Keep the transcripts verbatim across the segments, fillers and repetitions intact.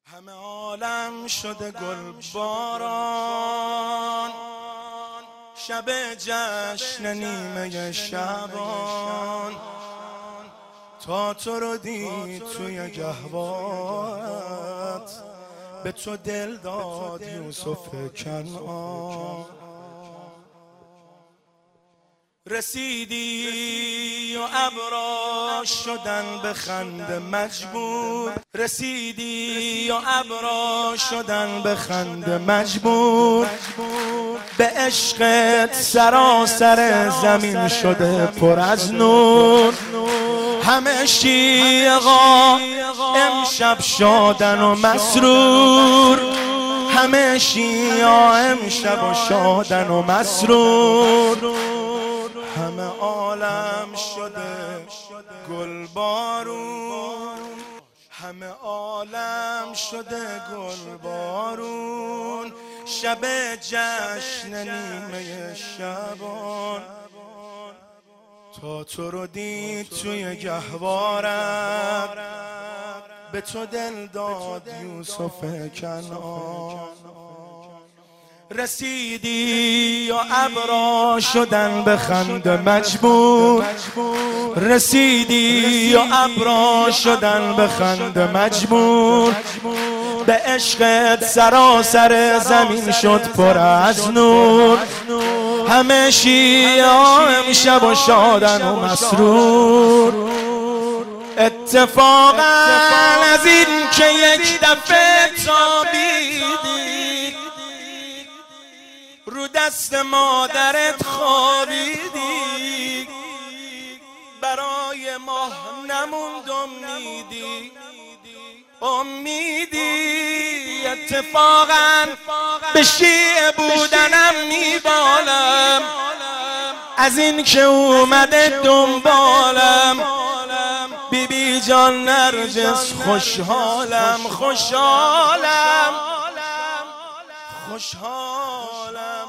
همه عالم شده گل باران، شب جشن نیمه شعبان، تا تو رو دید توی گهوارت، به تو دل داد یوسف کنعان. رسیدی و ابرا شدن به خنده مجبور، رسیدی و ابرا شدن به خنده مجبور، به عشقت سراسر زمین شده پر از نور. همه شیعا امشب شادن و مسرور، همه شیعا امشب شادن و مسرور. همه عالم شده گل بارون، همه عالم شده گل بارون، شب جشن نیمه شعبان، تا تو رو دید توی گهوارت، به تو دل داد یوسف کنعان. رسیدی و ابرا شدن به خنده مجبور، رسیدی و ابرا شدن به خنده مجبور، به عشقت سراسر زمین شد پر از نور. همه شیعا امشب و شادن و مسرور. اتفاقا از این که یک دفعه تابیدی، رو دست مادرت خوابیدی، برای ماه نموند امیدی امیدی. اتفاقا به شیعه بودنم میبالم، از این که اومده دنبالم. بی بی جان نرجس خوشحالم خوشحالم خوشحالم.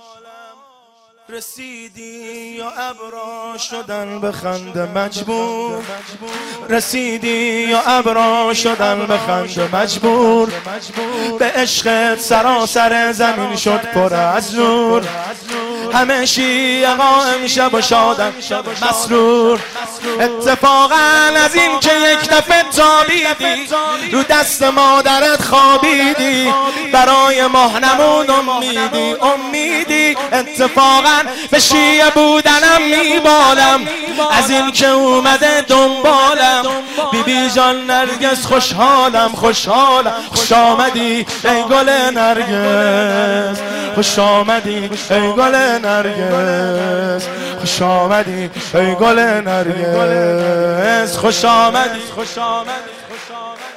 رسیدی و ابرا شدن به خنده مجبور، رسیدی و ابرا شدن به خنده مجبور، به عشقت سراسر زمین شد پر از نور. همه شیعا امشب و شادن مسرور. اتفاقا از این که یک دفعه تابیدی، رو دست مادرت خوابیدی، برای ماه نموند امیدی امیدی. اتفاقا به شیعه بودنم میبالم، از این که اومده دنبالم. بی بی جان نرگس خوشحالم خوشحالم. خوش آمدی ای گل نرگس، خوش آمدی ای گل نرگس، خوش آمدی ای گل نرگس، خوش آمدی خوش آمدی خوش آمدی.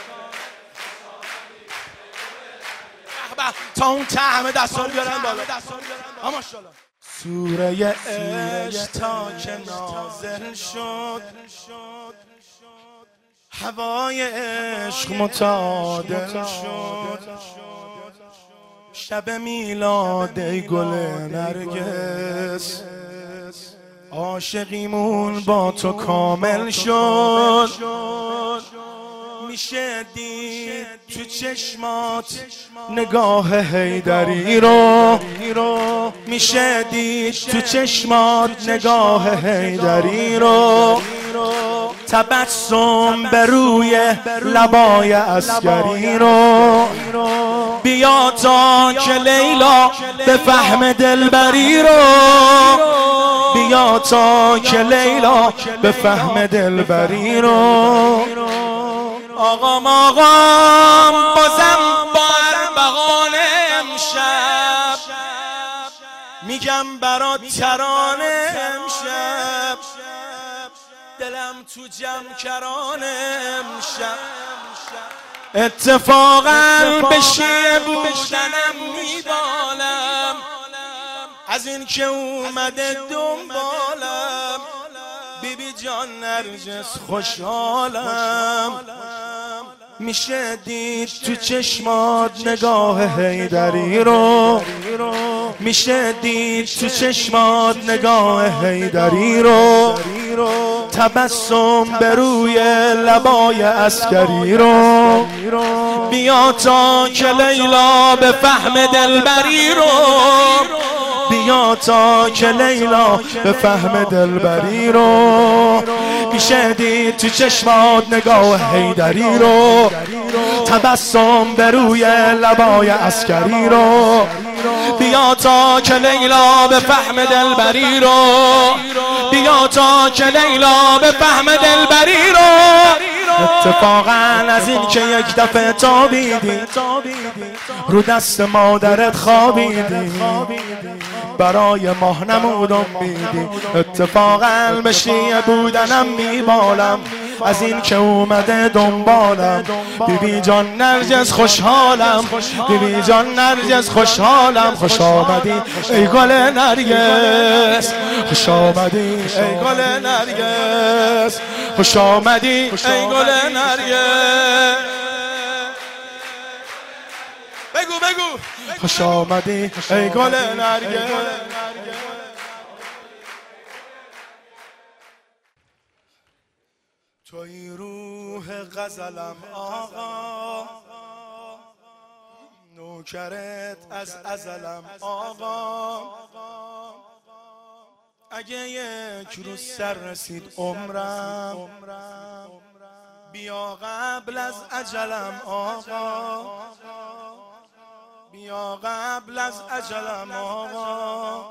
تا اون طعم دستان بیارن بالا. ماشاءالله. سوره عشق تا که نازل شد، هوای عشق متعادل شد. شب میلاد ای گل نرگس، عاشقیمون با تو کامل شد. میشه دید تو چشمات نگاه حیدری رو، میشه دید تو چشمات نگاه حیدری رو. تبسم به روی لبای عسکری رو. بیا تا که لیلا به فهم دلبری رو، بیا تا که لیلا به فهم دلبری رو. آقام آقام بازم با ارمغان امشب، میگم برات ترانه امشب، دلم تو جمع کرانه امشب. اتفاقا به شیعه بودنم میبالم، از این که اومده دنبالم. بی بی جان نرجس خوشحالم. میشه دید تو چشمات نگاه حیدری رو، میشه دید تو چشمات نگاه حیدری رو. تبسم به روی لبای عسکری رو. بیا بیا تا که لیلا به فهم دلبری رو، بیا تا که لیلا به فهم دلبری رو، میشه دید تو چشمات نگاه حیدری رو، تبسم به روی لبای عسکری رو، بیا تا که لیلا به فهم دلبری رو، بیا تا که لیلا به فهم دلبری رو. اتفاقا از این که یک دفعه تابیدی رو دست مادرت خوابیدی، برای ماه نمود امیدی، اتفاقا به شیعه بودنم میبالم از این که اومده دنبالم. بیبی جان نرجس خوشحالم، بیبی جان نرجس خوشحالم، خوش آمدی ای گل نرگس، خوش آمدی ای گل نرگس، خوش آمدی ای گل نرگس. بگو بگو خوش آمدی ای گل نرگس. توی روح غزلم آقا، نوکرت از ازلم آقا، اگه یک روز سر رسید عمرم بیا قبل از اجلم آقا، بیا قبل از اجلم آقا.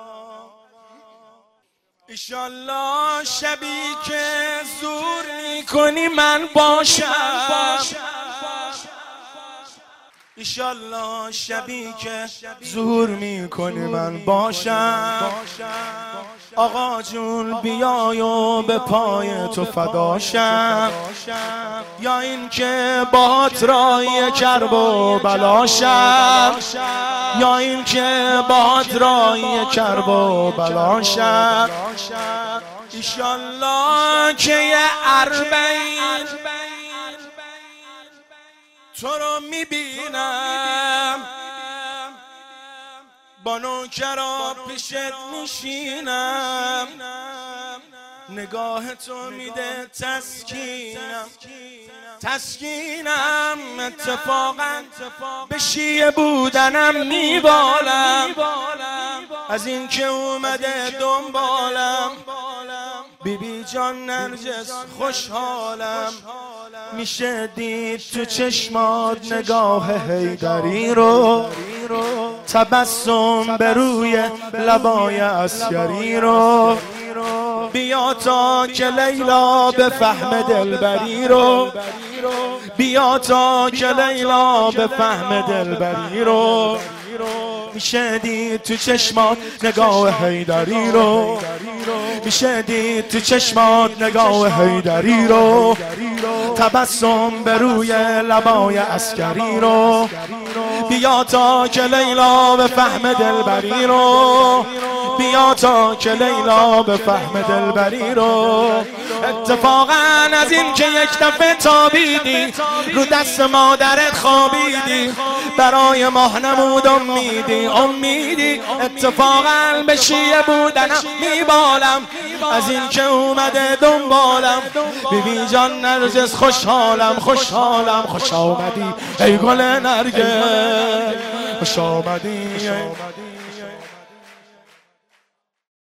ایشالله شبی که زور میکنی من باشم، ایشالله شبی که زور میکنی من باشم. آقا جون بیای و به پای تو فداشم، یا این که باهات رای کرب و بلاشم، یا این که باهات رای کرب و بلاشم. ایشالله که یه اربعین تو رو میبینم، با نوکرا پیشت میشینم، نگاه تو میده تسکینم تسکینم. اتفاقا به شیعه بودنم میبالم از این که اومده دنبالم. بیبی جان نرجس خوشحالم، میشه دید تو چشمات نگاه حیدری رو، تبسم به روی لبای عسکری رو، بیا تا که لیلا به فهم دلبری رو، بیا تا که لیلا به فهم دلبری رو، میشه دید تو چشمات نگاه حیدری رو، میشه دید تو چشمات نگاه حیدری رو، تبسم به روی لبای عسکری رو، بیا تا که لیلا به فهم دلبری رو، بیا تا که لیلا به فهم دلبری رو. اتفاقا از این که یک دفعه تابیدی رو دست مادرت خوابیدی، برای ماه نمود امیدی امیدی، اتفاقا به شیعه بودنم میبالم از این که اومده دنبالم. بیبی جان نرجس خوشحالم خوشحالم، خوش آمدی ای گل نرگس، خوش آمدی.